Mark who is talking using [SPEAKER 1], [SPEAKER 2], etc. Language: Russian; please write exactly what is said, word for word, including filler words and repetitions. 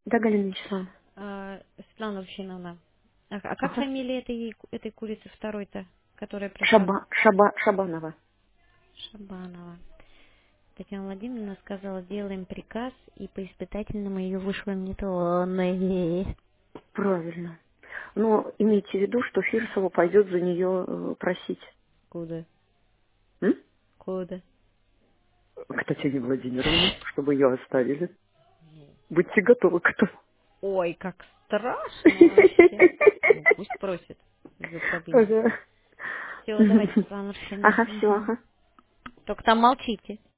[SPEAKER 1] Да, Галина Вячеславовна.
[SPEAKER 2] А, Светлана Овчиновна, а, а как
[SPEAKER 1] Ага.
[SPEAKER 2] фамилия этой, этой курицы второй-то, которая пришла?
[SPEAKER 1] Шаба, Шаба, Шабанова.
[SPEAKER 2] Шабанова. Татьяна Владимировна сказала, делаем приказ, и по испытательному ее вышлем не то.
[SPEAKER 1] Правильно. Но имейте в виду, что Фирсова пойдет за нее э, просить.
[SPEAKER 2] Куда?
[SPEAKER 1] М?
[SPEAKER 2] Куда?
[SPEAKER 1] К Татьяне Владимировне, чтобы ее оставили. Будьте готовы к этому.
[SPEAKER 2] Ой, как страшно вообще. Ну, пусть просит. Ее проблемы.
[SPEAKER 1] Ага.
[SPEAKER 2] Все, давайте, Светлана Маршина.
[SPEAKER 1] Ага, все,
[SPEAKER 2] Мгм.
[SPEAKER 1] ага.
[SPEAKER 2] Только там молчите.